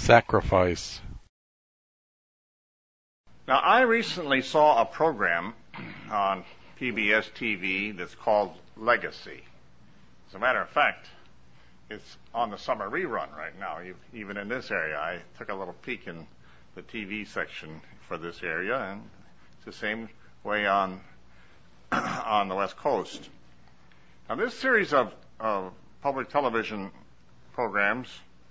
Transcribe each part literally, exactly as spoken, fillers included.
sacrifice. Now, I recently saw a program on P B S T V that's called Legacy. As a matter of fact, it's on the summer rerun right now, even in this area. I took a little peek in the T V section for this area, and it's the same way on on the West Coast. Now, this series of, of public television programs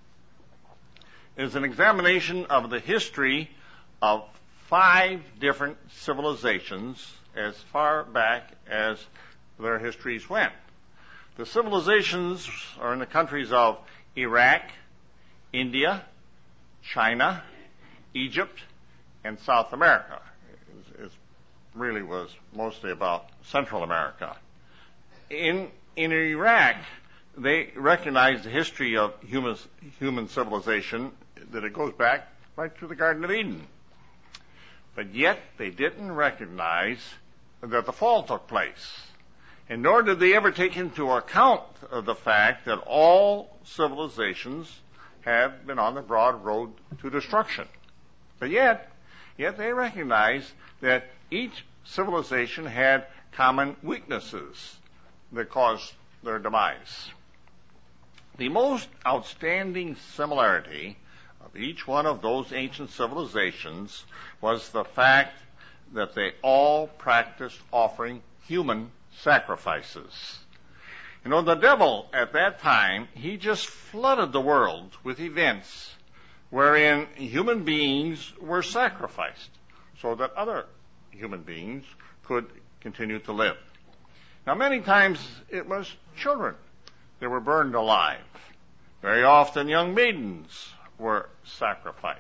is an examination of the history of five different civilizations as far back as their histories went. The civilizations are in the countries of Iraq, India, China, Egypt, and South America. It really was mostly about Central America. In, in Iraq, they recognized the history of human, human civilization, that it goes back right to the Garden of Eden. But yet they didn't recognize that the fall took place. And nor did they ever take into account of the fact that all civilizations have been on the broad road to destruction. But yet, yet they recognized that each civilization had common weaknesses that caused their demise. The most outstanding similarity of each one of those ancient civilizations was the fact that they all practiced offering human sacrifices. You know, the devil at that time, he just flooded the world with events wherein human beings were sacrificed so that other human beings could continue to live. Now, many times it was children that were burned alive. Very often young maidens were sacrificed.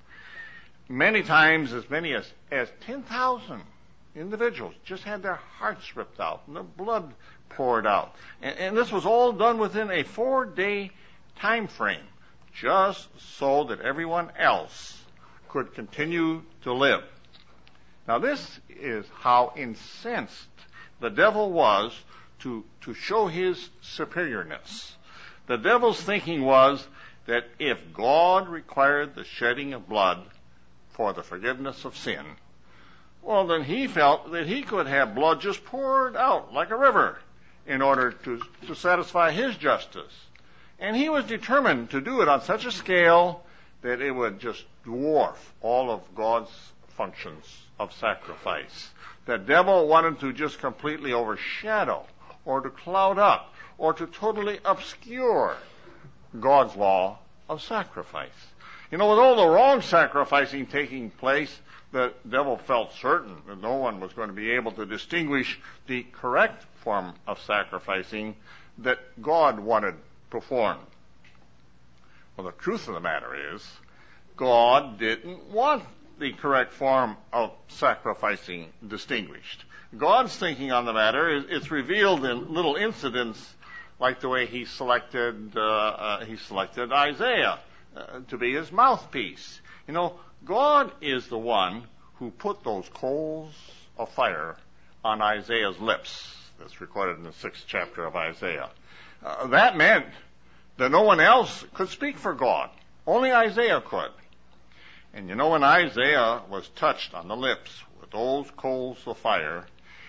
Many times as many as, as ten thousand individuals just had their hearts ripped out and their blood poured out. And, and this was all done within a four-day time frame, just so that everyone else could continue to live. Now, this is how incensed the devil was to, to show his superiorness. The devil's thinking was that if God required the shedding of blood for the forgiveness of sin, well, then he felt that he could have blood just poured out like a river in order to, to satisfy his justice. And he was determined to do it on such a scale that it would just dwarf all of God's functions of sacrifice. The devil wanted to just completely overshadow or to cloud up or to totally obscure God's law of sacrifice. You know, with all the wrong sacrificing taking place, the devil felt certain that no one was going to be able to distinguish the correct form of sacrificing that God wanted performed. Well, the truth of the matter is, God didn't want the correct form of sacrificing distinguished. God's thinking on the matter is it's revealed in little incidents, like the way he selected uh, uh, he selected Isaiah uh, to be his mouthpiece. You know, God is the one who put those coals of fire on Isaiah's lips. That's recorded in the sixth chapter of Isaiah. Uh, that meant that no one else could speak for God. Only Isaiah could. And you know, when Isaiah was touched on the lips with those coals of fire,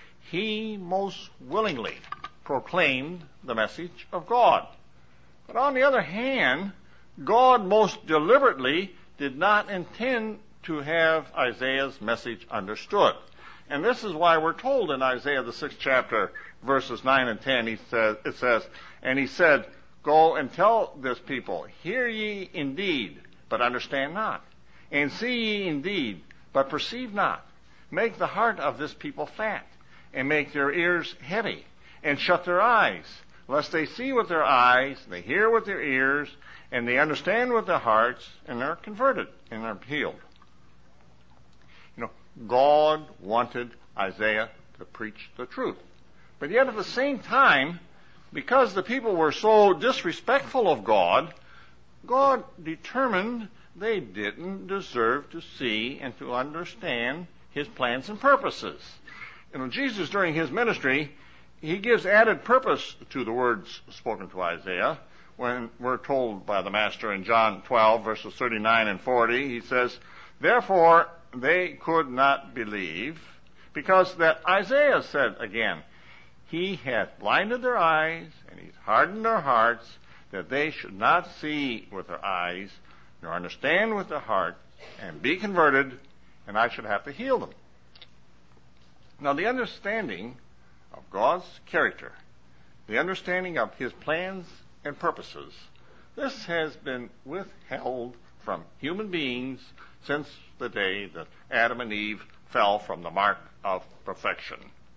he most willingly proclaimed the message of God. But on the other hand, God most deliberately did not intend to have Isaiah's message understood. And this is why we're told in Isaiah, the sixth chapter, verses nine and ten, he says, it says, and he said, "Go and tell this people, hear ye indeed, but understand not. And see ye indeed, but perceive not. Make the heart of this people fat, and make their ears heavy, and shut their eyes, lest they see with their eyes, they hear with their ears, and they understand with their hearts, and they're converted, and are healed." You know, God wanted Isaiah to preach the truth. But yet at the same time, because the people were so disrespectful of God, God determined they didn't deserve to see and to understand his plans and purposes. You know, Jesus, during his ministry, he gives added purpose to the words spoken to Isaiah when we're told by the Master in John twelve, verses thirty-nine and forty, he says, therefore they could not believe, because that Isaiah said again, he hath blinded their eyes, and he's hardened their hearts, that they should not see with their eyes, nor understand with their heart, and be converted, and I should have to heal them. Now, the understanding of God's character, the understanding of his plans and purposes, this has been withheld from human beings since the day that Adam and Eve fell from the mark of perfection.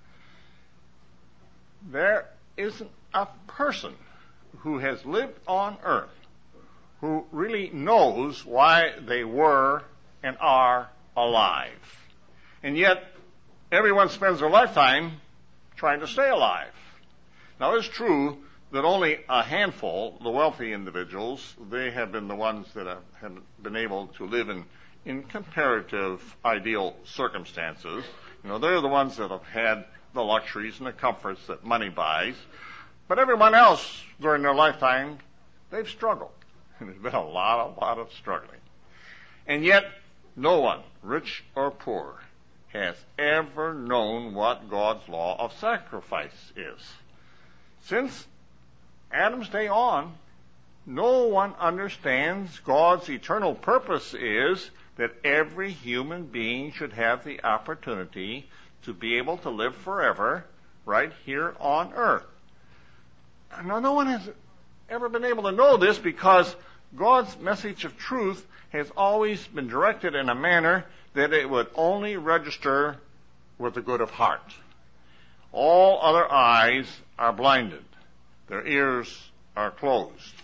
There isn't a person who has lived on earth who really knows why they were and are alive. And yet, everyone spends their lifetime trying to stay alive. Now, it's true that only a handful, the wealthy individuals, they have been the ones that have, have been able to live in, in comparative ideal circumstances. You know, they're the ones that have had the luxuries and the comforts that money buys. But everyone else during their lifetime, they've struggled. And there's been a lot, a lot of struggling. And yet, no one, rich or poor, has ever known what God's law of sacrifice is. Since Adam's day on, no one understands God's eternal purpose is that every human being should have the opportunity to be able to live forever right here on earth. Now, no one has ever been able to know this because God's message of truth has always been directed in a manner that it would only register with the good of heart. All other eyes are blinded. Their ears are closed.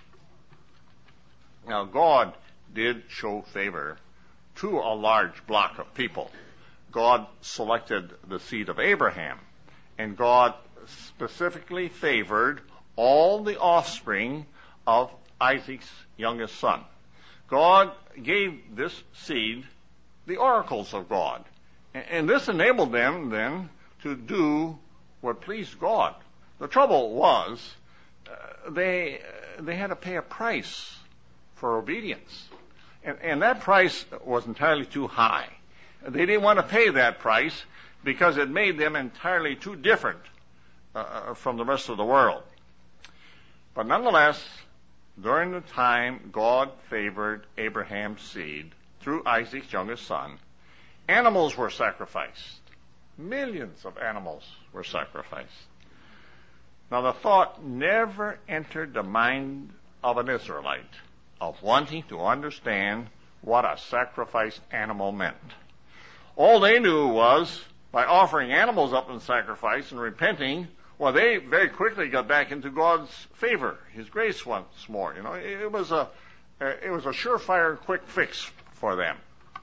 Now, God did show favor to a large block of people. God selected the seed of Abraham, and God specifically favored all the offspring of Isaac's youngest son. God gave this seed the oracles of God, and this enabled them then to do what pleased God. The trouble was uh, they they had to pay a price for obedience, and, and that price was entirely too high. They didn't want to pay that price because it made them entirely too different uh, from the rest of the world. But nonetheless, during the time God favored Abraham's seed through Isaac's youngest son, animals were sacrificed. Millions of animals were sacrificed. Now, the thought never entered the mind of an Israelite of wanting to understand what a sacrificed animal meant. All they knew was, by offering animals up in sacrifice and repenting, well, they very quickly got back into God's favor, His grace once more. You know, it was a, it was a surefire, quick fix for them.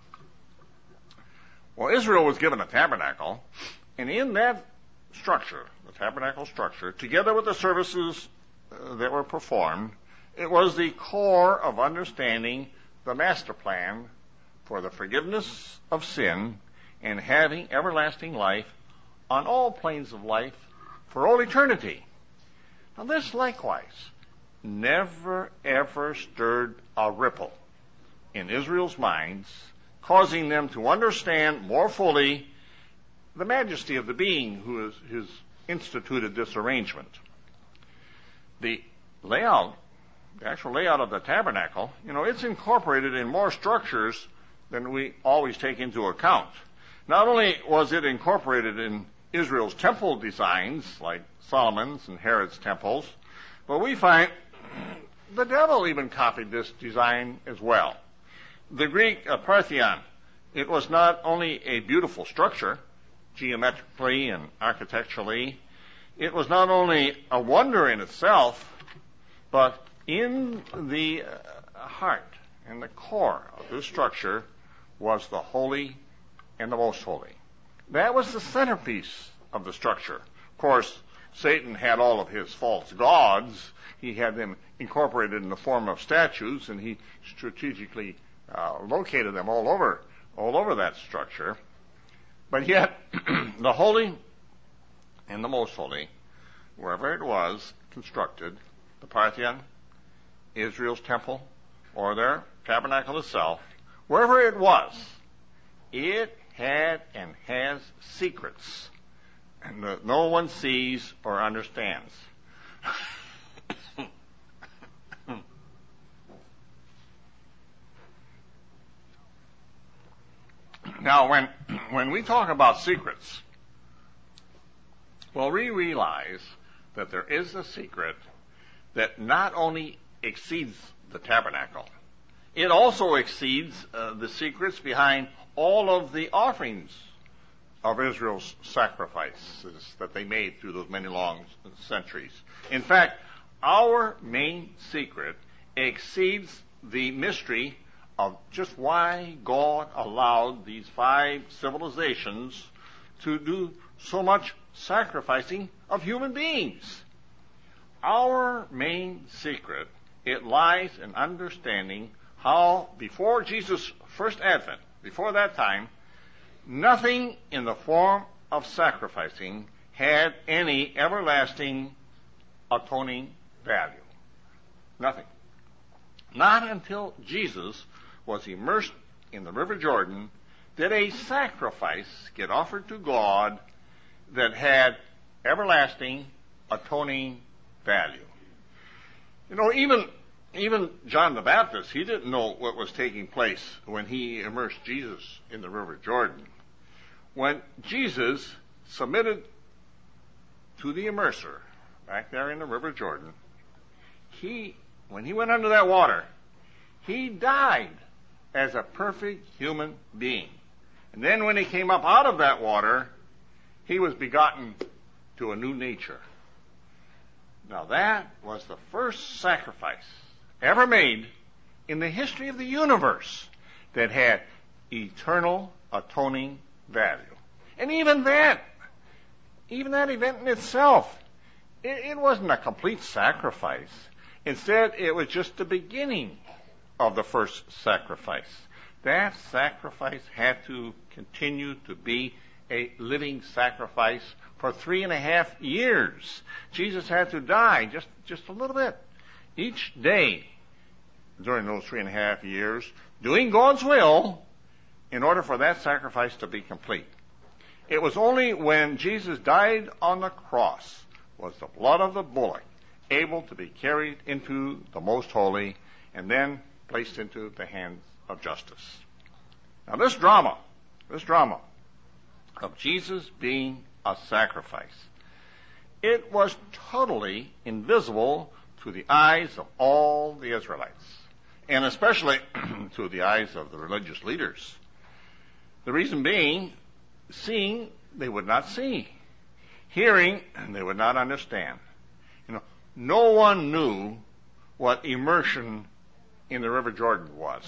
Well, Israel was given a tabernacle, and in that structure, the tabernacle structure, together with the services uh, that were performed, it was the core of understanding the master plan for the forgiveness of sin and having everlasting life on all planes of life for all eternity. Now, this likewise never ever stirred a ripple in Israel's minds, causing them to understand more fully the majesty of the being who has, has instituted this arrangement. The layout, the actual layout of the tabernacle, you know, it's incorporated in more structures than we always take into account. Not only was it incorporated in Israel's temple designs, like Solomon's and Herod's temples, but we find the devil even copied this design as well. The Greek uh, Parthenon, it was not only a beautiful structure, geometrically and architecturally, it was not only a wonder in itself, but in the uh, heart and the core of this structure was the holy and the most holy. That was the centerpiece of the structure. Of course, Satan had all of his false gods. He had them incorporated in the form of statues, and he strategically uh, located them all over, all over that structure. But yet, the holy and the most holy, wherever it was constructed, the Parthenon, Israel's temple or their tabernacle itself, wherever it was, it had and has secrets and that no one sees or understands. Now, when, when we talk about secrets, well, we realize that there is a secret that not only exceeds the tabernacle, it also exceeds uh, the secrets behind all of the offerings of Israel's sacrifices that they made through those many long centuries. In fact, our main secret exceeds the mystery of just why God allowed these five civilizations to do so much sacrificing of human beings. Our main secret, it lies in understanding how before Jesus' first advent, before that time, nothing in the form of sacrificing had any everlasting atoning value. Nothing. Not until Jesus was immersed in the River Jordan did a sacrifice get offered to God that had everlasting atoning value. You know, even even John the Baptist, he didn't know what was taking place when he immersed Jesus in the River Jordan. When Jesus submitted to the immerser back there in the River Jordan, he, when he went under that water, he died as a perfect human being. And then when he came up out of that water, he was begotten to a new nature. Now that was the first sacrifice ever made in the history of the universe that had eternal atoning value. And even that, even that event in itself, it, it wasn't a complete sacrifice. Instead, it was just the beginning of the first sacrifice. That sacrifice had to continue to be a living sacrifice for three and a half years. Jesus had to die just, just a little bit each day during those three and a half years, doing God's will in order for that sacrifice to be complete. It was only when Jesus died on the cross was the blood of the bullock able to be carried into the most holy and then placed into the hands of justice. Now this drama, this drama of Jesus being a sacrifice, it was totally invisible to the eyes of all the Israelites, and especially to the eyes of the religious leaders. The reason being, seeing, they would not see. Hearing, they would not understand. You know, no one knew what immersion in the River Jordan was.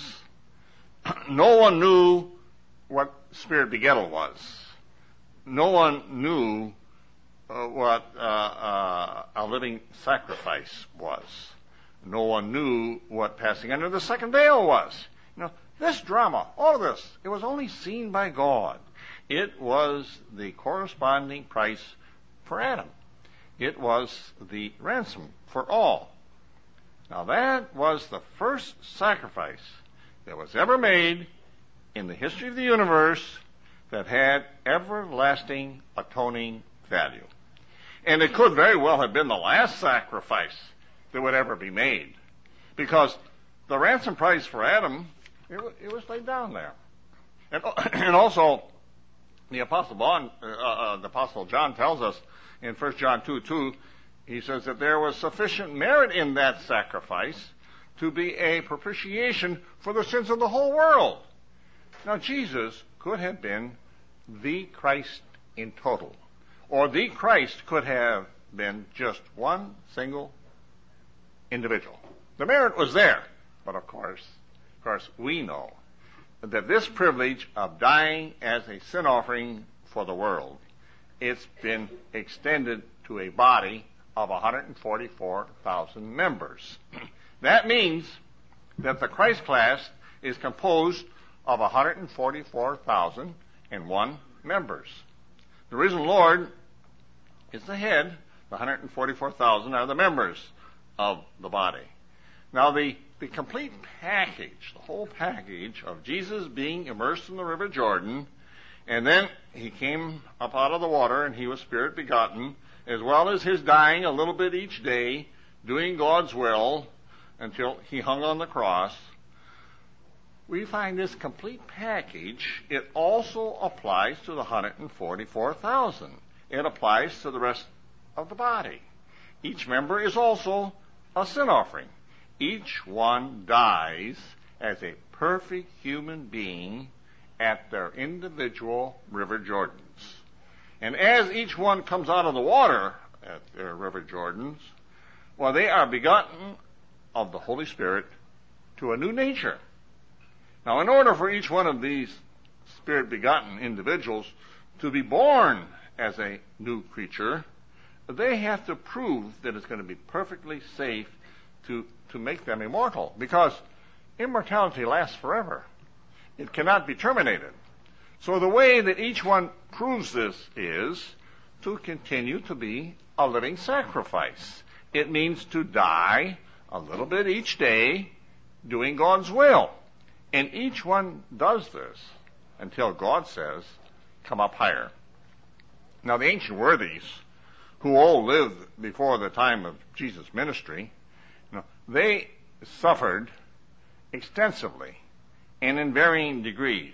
No one knew what spirit begettal was. No one knew uh, what uh, uh, a living sacrifice was. No one knew what passing under the second veil was. You know, this drama, all of this, it was only seen by God. It was the corresponding price for Adam. It was the ransom for all. Now that was the first sacrifice that was ever made in the history of the universe that had everlasting atoning value. And it could very well have been the last sacrifice that would ever be made, because the ransom price for Adam, it, it was laid down there. And, and also, the Apostle John, uh, uh, the Apostle John tells us in First John two two, he says that there was sufficient merit in that sacrifice to be a propitiation for the sins of the whole world. Now, Jesus could have been the Christ in total, or the Christ could have been just one single individual. The merit was there, but of course, of course, we know that this privilege of dying as a sin offering for the world, it's been extended to a body of one hundred forty-four thousand members. That means that the Christ class is composed of one hundred forty-four thousand one members. The risen Lord is the head. The one hundred forty-four thousand are the members of the body. Now, the, the complete package, the whole package of Jesus being immersed in the River Jordan, and then he came up out of the water and he was Spirit begotten, as well as his dying a little bit each day, doing God's will until he hung on the cross, we find this complete package, it also applies to the one hundred forty-four thousand. It applies to the rest of the body. Each member is also a sin offering. Each one dies as a perfect human being at their individual River Jordans. And as each one comes out of the water at their River Jordans, well, they are begotten of the Holy Spirit to a new nature. Now, in order for each one of these Spirit-begotten individuals to be born as a new creature, they have to prove that it's going to be perfectly safe to, to make them immortal, because immortality lasts forever. It cannot be terminated. So the way that each one proves this is to continue to be a living sacrifice. It means to die a little bit each day, doing God's will. And each one does this until God says, come up higher. Now, the ancient worthies, who all lived before the time of Jesus' ministry, you know, they suffered extensively and in varying degrees.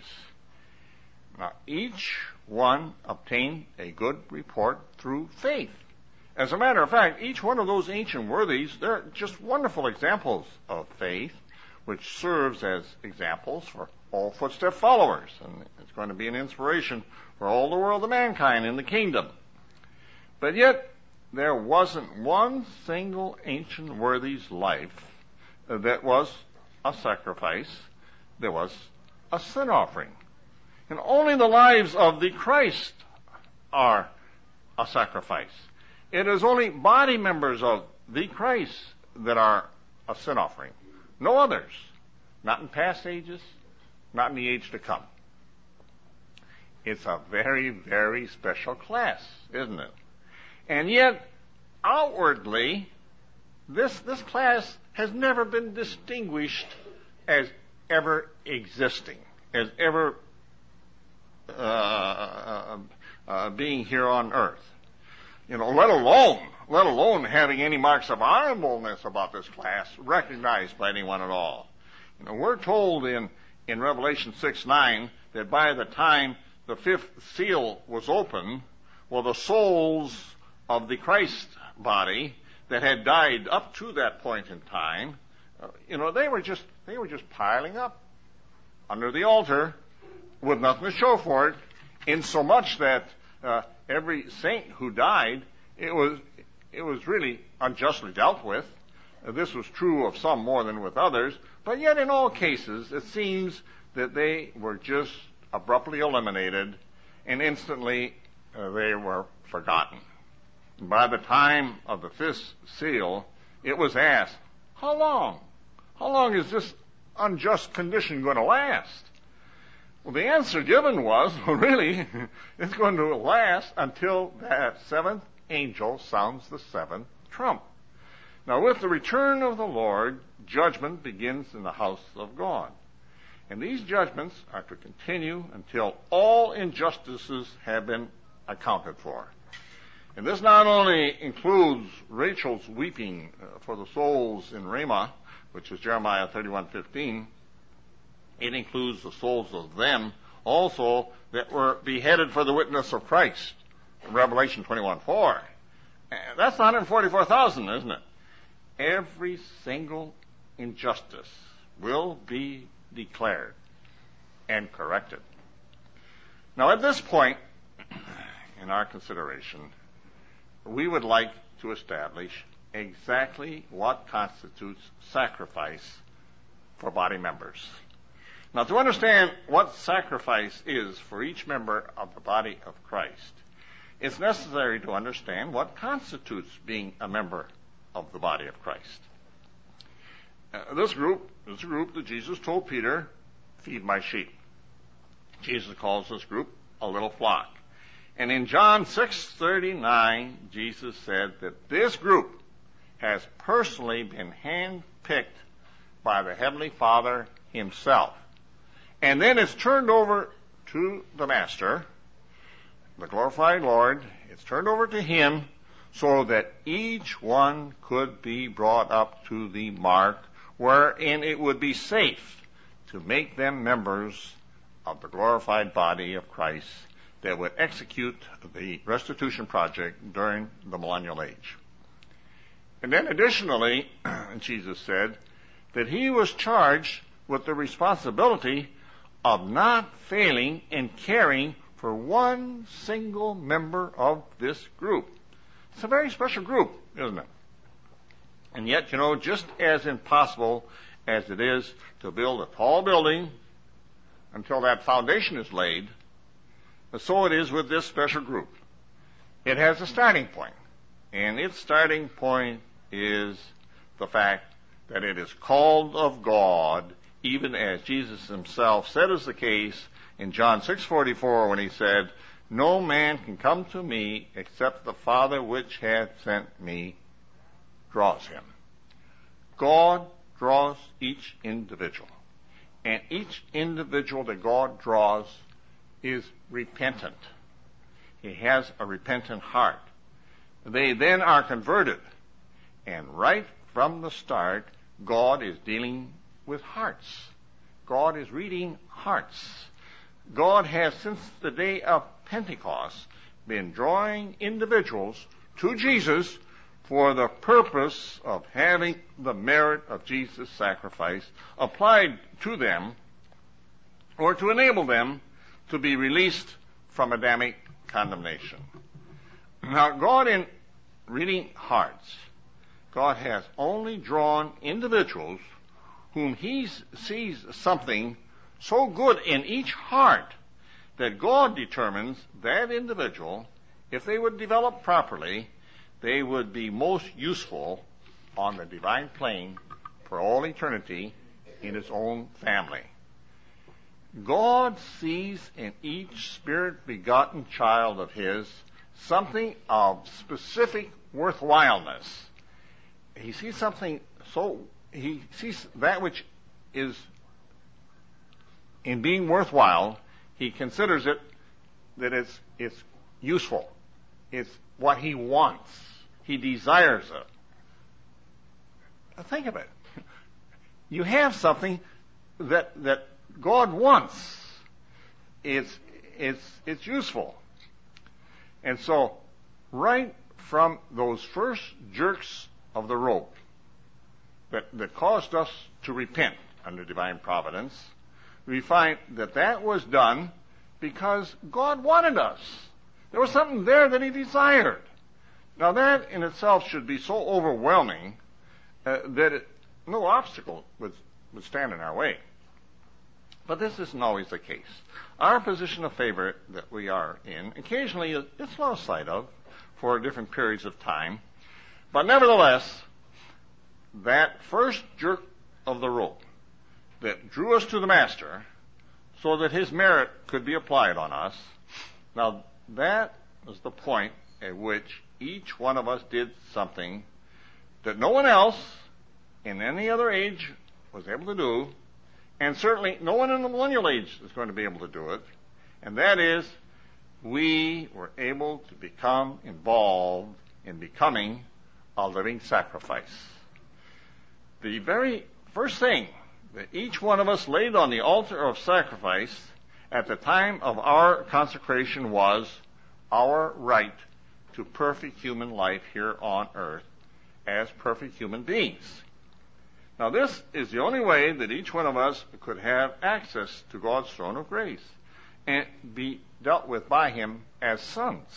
Now, each one obtained a good report through faith. As a matter of fact, each one of those ancient worthies, they're just wonderful examples of faith, which serves as examples for all footstep followers. And it's going to be an inspiration for all the world of mankind in the kingdom. But yet, there wasn't one single ancient worthy's life that was a sacrifice. There was a sin offering. And only the lives of the Christ are a sacrifice. It is only body members of the Christ that are a sin offering. No others. Not in past ages, not in the age to come. It's a very, very special class, isn't it? And yet, outwardly, this, this class has never been distinguished as ever existing, as ever uh, uh, uh, being here on earth. You know, let alone, let alone having any marks of honorableness about this class recognized by anyone at all. You know, we're told in, in Revelation six nine that by the time the fifth seal was opened, well, the souls of the Christ body that had died up to that point in time, uh, you know, they were just they were just piling up under the altar with nothing to show for it, in so much that uh, every saint who died, it was it was really unjustly dealt with. Uh, this was true of some more than with others, but yet in all cases, it seems that they were just abruptly eliminated, and instantly uh, they were forgotten. By the time of the fifth seal, it was asked, how long? How long is this unjust condition going to last? Well, the answer given was, well, really, it's going to last until that seventh angel sounds the seventh trump. Now, with the return of the Lord, judgment begins in the house of God. And these judgments are to continue until all injustices have been accounted for. And this not only includes Rachel's weeping for the souls in Ramah, which is Jeremiah thirty-one fifteen. It includes the souls of them also that were beheaded for the witness of Christ, Revelation twenty-one four. That's one hundred forty-four thousand, isn't it? Every single injustice will be declared and corrected. Now, at this point in our consideration, we would like to establish exactly what constitutes sacrifice for body members. Now, to understand what sacrifice is for each member of the body of Christ, it's necessary to understand what constitutes being a member of the body of Christ. Uh, this group is a group that Jesus told Peter, feed my sheep. Jesus calls this group a little flock. And in John six thirty-nine, Jesus said that this group has personally been handpicked by the Heavenly Father himself. And then it's turned over to the Master, the glorified Lord. It's turned over to him so that each one could be brought up to the mark wherein it would be safe to make them members of the glorified body of Christ that would execute the restitution project during the millennial age. And then additionally, Jesus said that he was charged with the responsibility of not failing in caring for one single member of this group. It's a very special group, isn't it? And yet, you know, just as impossible as it is to build a tall building until that foundation is laid, so it is with this special group. It has a starting point, and its starting point is the fact that it is called of God, even as Jesus himself said is the case in John six forty-four when he said, "No man can come to me except the Father which hath sent me draws him." God draws each individual, and each individual that God draws is repentant. He has a repentant heart. They then are converted, and right from the start, God is dealing with hearts. God is reading hearts. God has, since the day of Pentecost, been drawing individuals to Jesus for the purpose of having the merit of Jesus' sacrifice applied to them, or to enable them to be released from Adamic condemnation. Now, God, in reading hearts, God has only drawn individuals whom he sees something so good in each heart that God determines that individual, if they would develop properly, they would be most useful on the divine plane for all eternity in his own family. God sees in each spirit-begotten child of his something of specific worthwhileness. He sees something so, he sees that which is, in being worthwhile, he considers it that it's, it's useful. It's what he wants. He desires it. Now think of it. You have something that, that God wants. It's, it's, it's useful. And so, right from those first jerks of the rope that, that caused us to repent under divine providence, we find that that was done because God wanted us. There was something there that he desired. Now that in itself should be so overwhelming uh, that it, no obstacle would, would stand in our way. But this isn't always the case. Our position of favor that we are in, occasionally it's lost sight of for different periods of time. But nevertheless, that first jerk of the rope that drew us to the Master so that his merit could be applied on us, now that was the point at which each one of us did something that no one else in any other age was able to do, and certainly no one in the millennial age is going to be able to do it, and that is, we were able to become involved in becoming a living sacrifice. The very first thing that each one of us laid on the altar of sacrifice at the time of our consecration was our right to perfect human life here on earth as perfect human beings. Now, this is the only way that each one of us could have access to God's throne of grace and be dealt with by him as sons.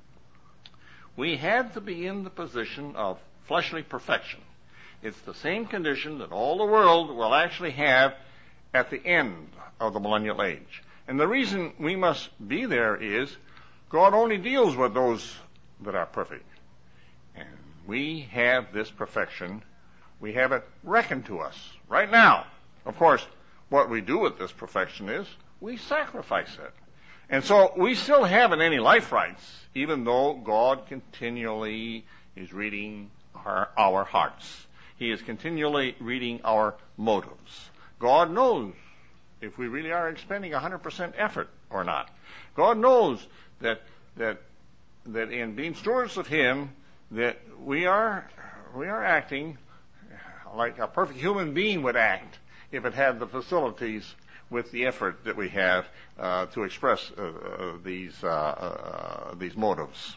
We had to be in the position of fleshly perfection. It's the same condition that all the world will actually have at the end of the millennial age. And the reason we must be there is God only deals with those that are perfect. And we have this perfection. We have it reckoned to us right now. Of course, what we do with this perfection is we sacrifice it. And so we still haven't any life rights, even though God continually is reading our, our hearts. He is continually reading our motives. God knows if we really are expending one hundred percent effort or not. God knows that that that in being stewards of Him, that we are we are acting like a perfect human being would act if it had the facilities with the effort that we have uh, to express uh, uh, these uh, uh, these motives.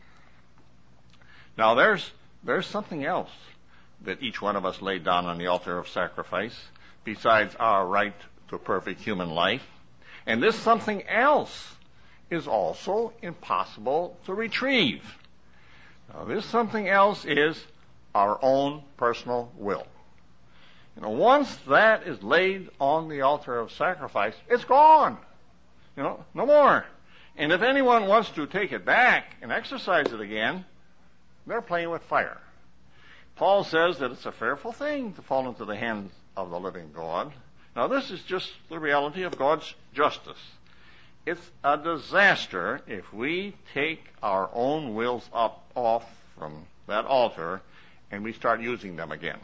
Now, there's there's something else that each one of us laid down on the altar of sacrifice besides our right to perfect human life, and this something else is also impossible to retrieve. Now, this something else is our own personal will. You know, once that is laid on the altar of sacrifice, it's gone. You know, no more. And if anyone wants to take it back and exercise it again, they're playing with fire. Paul says that it's a fearful thing to fall into the hands of the living God. Now, this is just the reality of God's justice. It's a disaster if we take our own wills up off from that altar and we start using them again.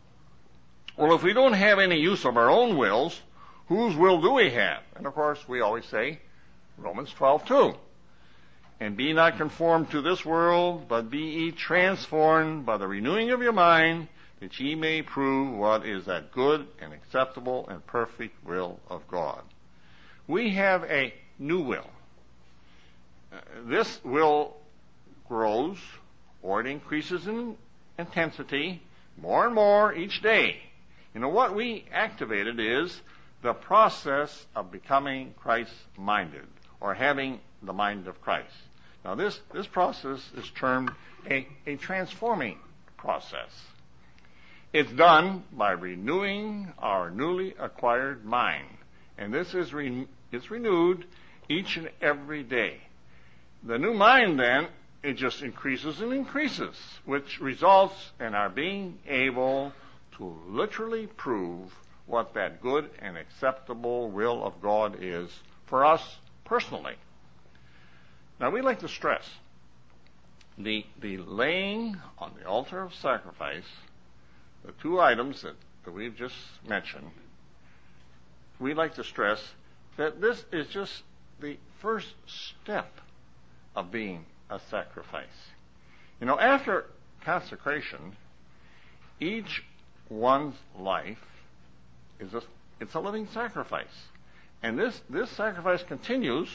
Well, if we don't have any use of our own wills, whose will do we have? And of course, we always say Romans twelve two. And be not conformed to this world, but be ye transformed by the renewing of your mind, that ye may prove what is that good and acceptable and perfect will of God. We have a new will. Uh, this will grows, or it increases in intensity more and more each day. You know, what we activated is the process of becoming Christ-minded, or having the mind of Christ. Now, this, this process is termed a, a transforming process. It's done by renewing our newly acquired mind. And this is re, it's renewed each and every day. The new mind, then, it just increases and increases, which results in our being able to literally prove what that good and acceptable will of God is for us personally. Now, we like to stress the, the laying on the altar of sacrifice, the two items that, that we've just mentioned. We like to stress that this is just the first step of being a sacrifice. You know, after consecration, each one's life is a, it's a living sacrifice. And this, this sacrifice continues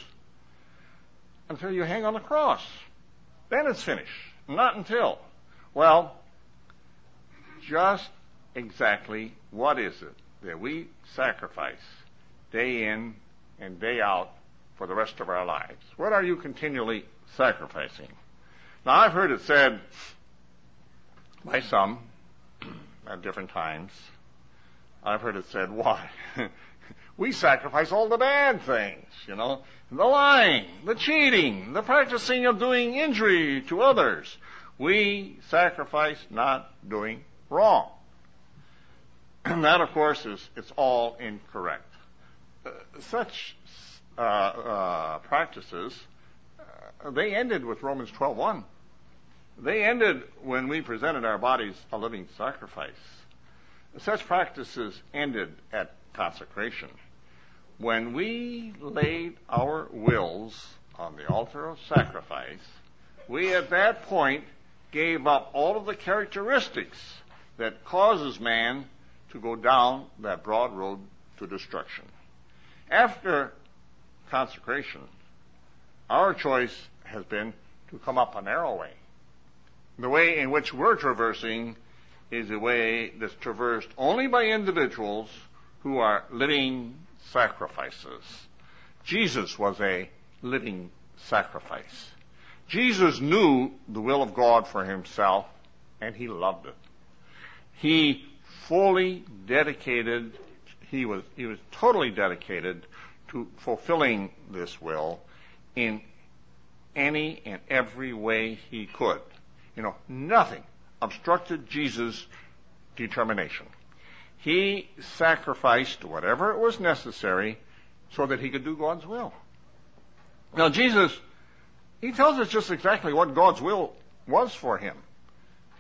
until you hang on the cross. Then it's finished. Not until. Well, just exactly what is it that we sacrifice day in and day out for the rest of our lives? What are you continually sacrificing? Now, I've heard it said by some at different times. I've heard it said, why? We sacrifice all the bad things, you know, the lying, the cheating, the practicing of doing injury to others. We sacrifice not doing wrong. And that, of course, is it's all incorrect. Uh, such uh, uh, practices, uh, they ended with Romans twelve one. They ended when we presented our bodies a living sacrifice. Such practices ended at consecration. When we laid our wills on the altar of sacrifice, we at that point gave up all of the characteristics that causes man to go down that broad road to destruction. After consecration, our choice has been to come up a narrow way. The way in which we're traversing is a way that's traversed only by individuals who are living sacrifices. Jesus was a living sacrifice. Jesus knew the will of God for himself, and he loved it. He fully dedicated, he was, he was totally dedicated to fulfilling this will in any and every way he could. You know, nothing obstructed Jesus' determination. He sacrificed whatever it was necessary so that he could do God's will. Now, Jesus, he tells us just exactly what God's will was for him.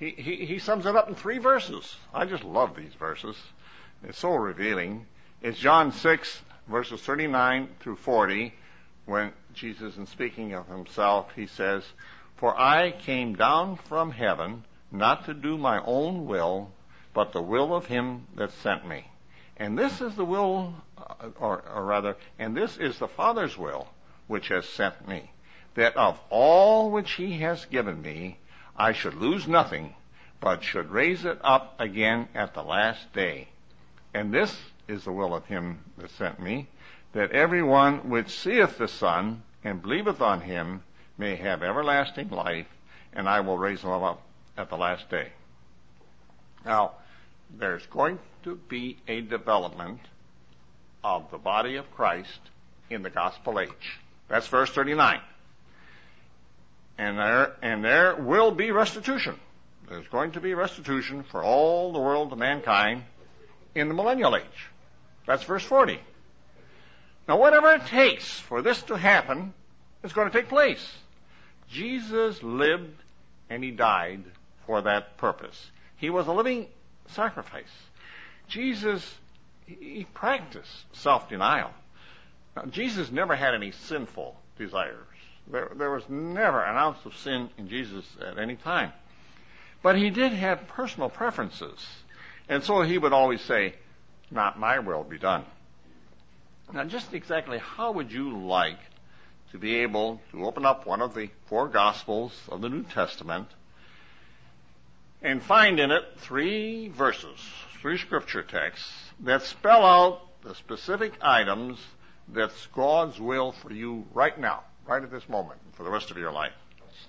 he, he, he sums it up in three verses. I just love these verses. It's so revealing. It's John six, verses thirty-nine through forty, when Jesus, in speaking of himself, he says, "For I came down from heaven not to do my own will, but the will of him that sent me. And this is the will, or, or rather, and this is the Father's will, which has sent me, that of all which he has given me, I should lose nothing, but should raise it up again at the last day. And this is the will of him that sent me, that every one which seeth the Son and believeth on him may have everlasting life, and I will raise him up at the last day." Now, there's going to be a development of the body of Christ in the gospel age. That's verse thirty-nine. And there, and there will be restitution. There's going to be restitution for all the world of mankind in the millennial age. That's verse forty. Now, whatever it takes for this to happen is going to take place. Jesus lived and he died for that purpose. He was a living sacrifice. Jesus, he practiced self-denial. Now, Jesus never had any sinful desires. There, there was never an ounce of sin in Jesus at any time. But he did have personal preferences. And so he would always say, "Not my will be done." Now, just exactly how would you like to be able to open up one of the four Gospels of the New Testament and find in it three verses, three scripture texts that spell out the specific items that's God's will for you right now, right at this moment, for the rest of your life?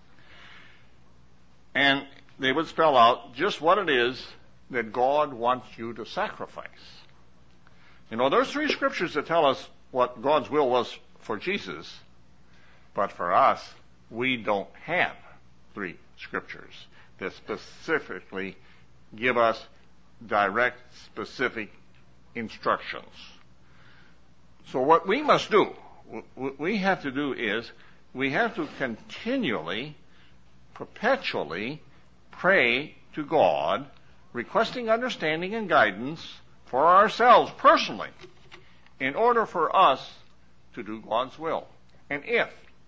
And they would spell out just what it is that God wants you to sacrifice. You know, there's three scriptures that tell us what God's will was for Jesus, but for us, we don't have three scriptures that specifically give us direct, specific instructions. So what we must do, what we have to do is, we have to continually, perpetually pray to God, requesting understanding and guidance for ourselves personally, in order for us to do God's will. And if,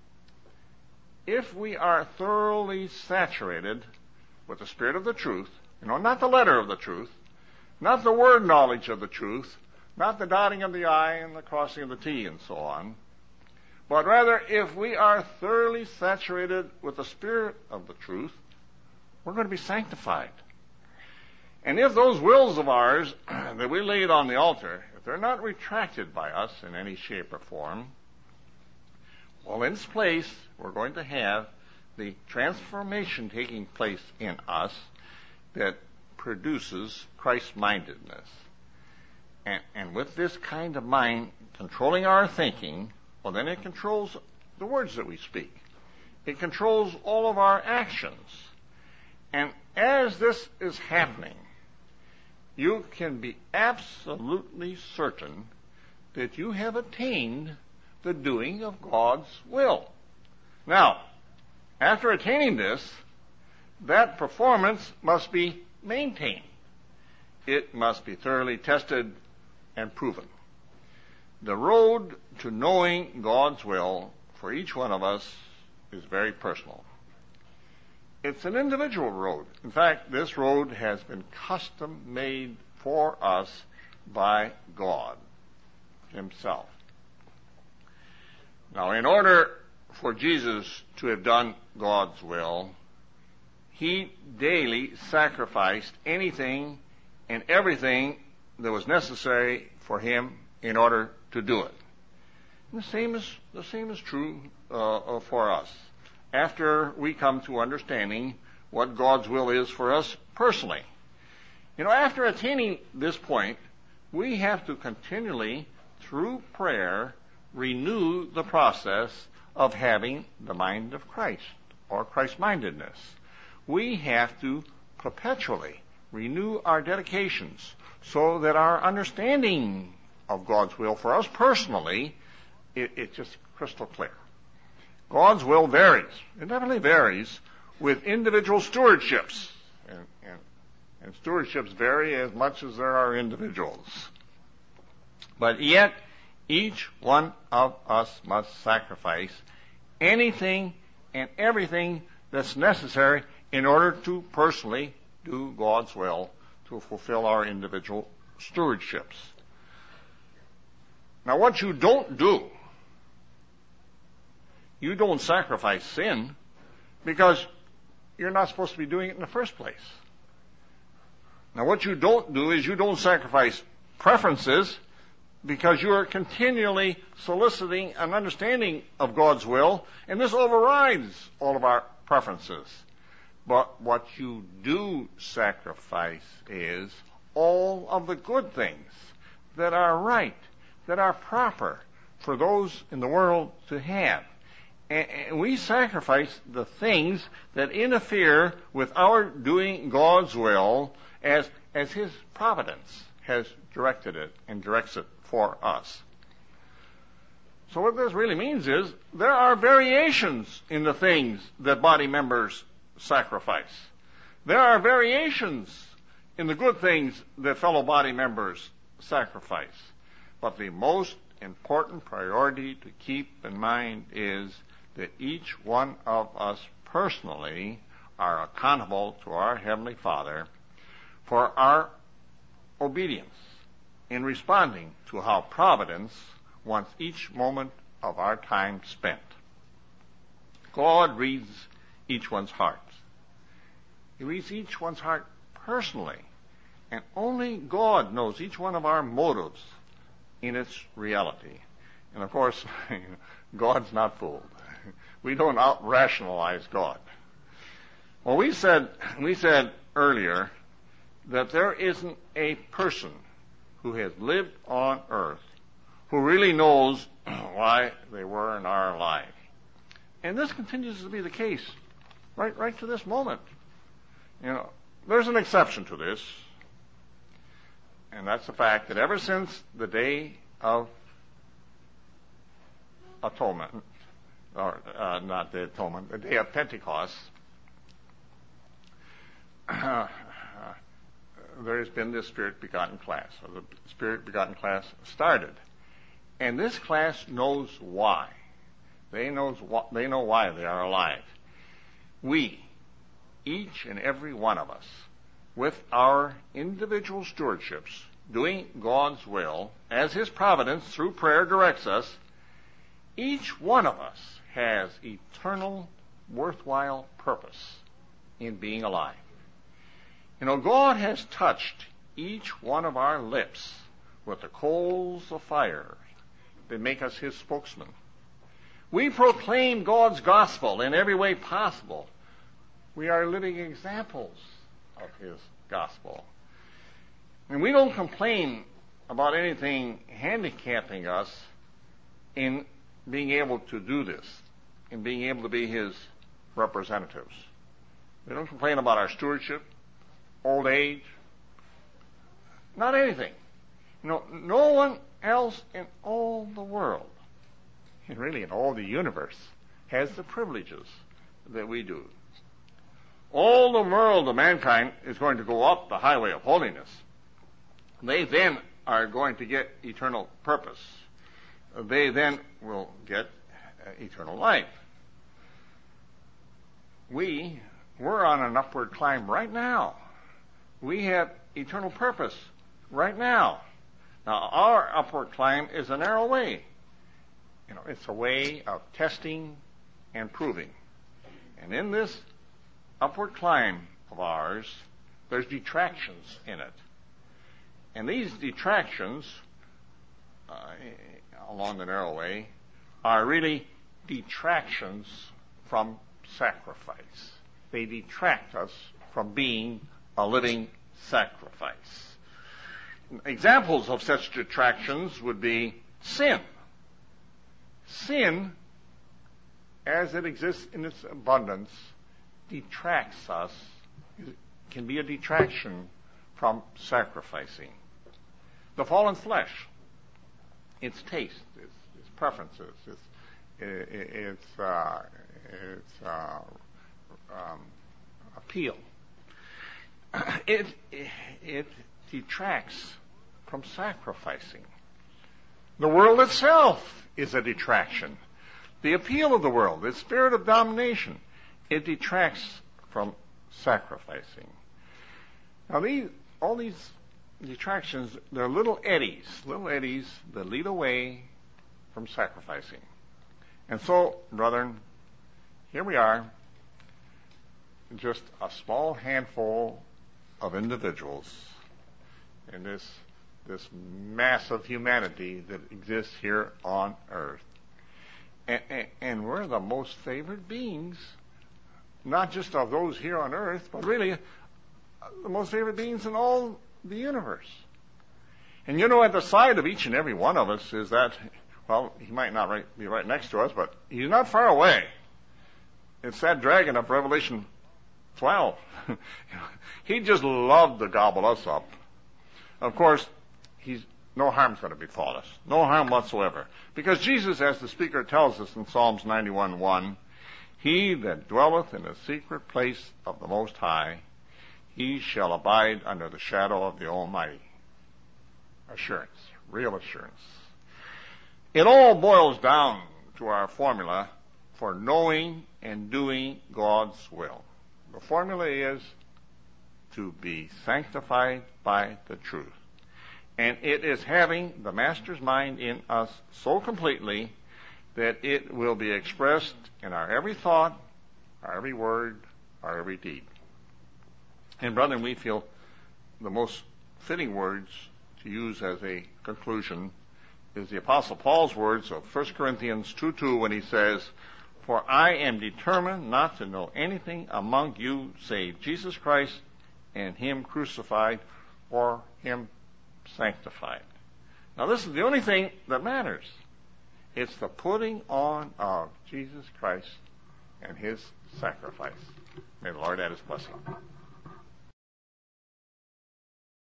if we are thoroughly saturated with the Spirit of the truth, you know, not the letter of the truth, not the word knowledge of the truth, not the dotting of the I and the crossing of the T and so on, but rather if we are thoroughly saturated with the Spirit of the truth, we're going to be sanctified. And if those wills of ours that we laid on the altar, if they're not retracted by us in any shape or form, well, in its place, we're going to have the transformation taking place in us that produces Christ-mindedness. And, and with this kind of mind controlling our thinking, well, then it controls the words that we speak. It controls all of our actions. And as this is happening, you can be absolutely certain that you have attained the doing of God's will. Now, after attaining this, that performance must be maintained. It must be thoroughly tested and proven. The road to knowing God's will for each one of us is very personal. It's an individual road. In fact, this road has been custom made for us by God himself. Now, in order for Jesus to have done God's will, he daily sacrificed anything and everything that was necessary for him in order to do it. And the same is the same is true uh, for us. After we come to understanding what God's will is for us personally. You know, after attaining this point, we have to continually, through prayer, renew the process of having the mind of Christ, or Christ-mindedness. We have to perpetually renew our dedications so that our understanding of God's will for us personally, it, it's just crystal clear. God's will varies. It definitely varies with individual stewardships. And And stewardships vary as much as there are individuals. But yet, each one of us must sacrifice anything and everything that's necessary in order to personally do God's will to fulfill our individual stewardships. Now, what you don't do, you don't sacrifice sin because you're not supposed to be doing it in the first place. Now, what you don't do is you don't sacrifice preferences because you are continually soliciting an understanding of God's will, and this overrides all of our preferences. But what you do sacrifice is all of the good things that are right, that are proper for those in the world to have. And we sacrifice the things that interfere with our doing God's will as, as His providence has directed it and directs it for us. So what this really means is there are variations in the things that body members sacrifice. There are variations in the good things that fellow body members sacrifice. But the most important priority to keep in mind is that each one of us personally are accountable to our Heavenly Father for our obedience in responding to how providence wants each moment of our time spent. God reads each one's heart. He reads each one's heart personally, and only God knows each one of our motives in its reality. And of course, God's not fooled. We don't out-rationalize God. Well, we said, we said earlier that there isn't a person who has lived on earth who really knows why they were in our life. And this continues to be the case right, right to this moment. You know, there's an exception to this, and that's the fact that ever since the day of atonement, or uh, not the atonement, the day of Pentecost, uh, there has been this Spirit-begotten class, or the Spirit-begotten class started. And this class knows why. They, knows wh- they know why they are alive. We, each and every one of us, with our individual stewardships, doing God's will, as His providence through prayer directs us, each one of us has eternal, worthwhile purpose in being alive. You know, God has touched each one of our lips with the coals of fire that make us His spokesman. We proclaim God's gospel in every way possible. We are living examples of His gospel. And we don't complain about anything handicapping us in being able to do this, in being able to be His representatives. We don't complain about our stewardship, old age, not anything. You know, no one else in all the world, and really in all the universe, has the privileges that we do. All the world of mankind is going to go up the highway of holiness. They then are going to get eternal purpose. They then will get uh, eternal life. We, we're on an upward climb right now. We have eternal purpose right now. Now, our upward climb is a narrow way. You know, it's a way of testing and proving. And in this upward climb of ours, there's detractions in it. And these detractions uh, along the narrow way are really detractions from sacrifice. They detract us from being a living sacrifice. Examples of such detractions would be sin. Sin, as it exists in its abundance, detracts us, can be a detraction from sacrificing. The fallen flesh, its taste, its, its preferences, its, its, uh, its uh, um, appeal, it, it detracts from sacrificing. The world itself is a detraction. The appeal of the world, the spirit of domination, it detracts from sacrificing. Now, these, all these detractions, they're little eddies, little eddies that lead away from sacrificing. And so, brethren, here we are, just a small handful of individuals in this this mass of humanity that exists here on earth. And, and, and we're the most favored beings, not just of those here on earth, but really the most favored beings in all the universe. And you know, at the side of each and every one of us is that, well, he might not right, be right next to us, but he's not far away. It's that dragon of Revelation twelve. He just loved to gobble us up. Of course, he's, no harm's going to befall us. No harm whatsoever. Because Jesus, as the speaker tells us in Psalms ninety-one one, he that dwelleth in the secret place of the Most High, he shall abide under the shadow of the Almighty. Assurance. Real assurance. It all boils down to our formula for knowing and doing God's will. The formula is to be sanctified by the truth. And it is having the Master's mind in us so completely that it will be expressed in our every thought, our every word, our every deed. And brethren, we feel the most fitting words to use as a conclusion is the Apostle Paul's words of First Corinthians two two when he says, "For I am determined not to know anything among you save Jesus Christ and him crucified or him sanctified." Now this is the only thing that matters. It's the putting on of Jesus Christ and his sacrifice. May the Lord add his blessing.